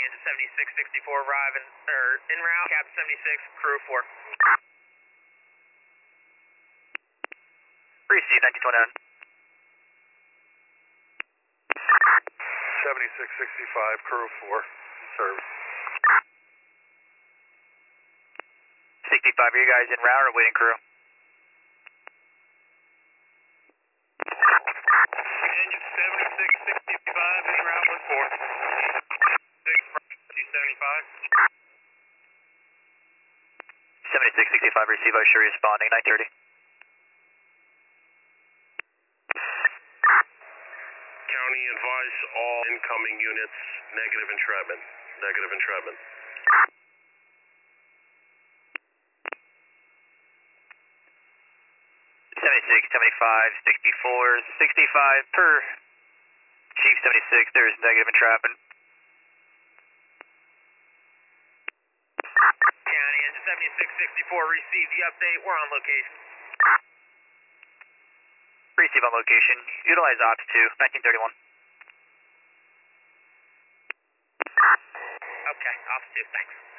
engine 7664 arriving, en route, Cap 76, crew 4. Receive 1929. 7665, crew 4, service. 65, are you guys en route or waiting crew? Engine 7665, en route with 4. 275. 7665, receive, I sure responding, 930. County advise all incoming units, negative entrapment. Negative entrapment. 76, 75, 64, 65 per Chief 76, there is negative entrapment. County engine 7664, receive the update, we're on location. Receive on location, utilize Ops 2, 1931. Okay, Ops 2, thanks.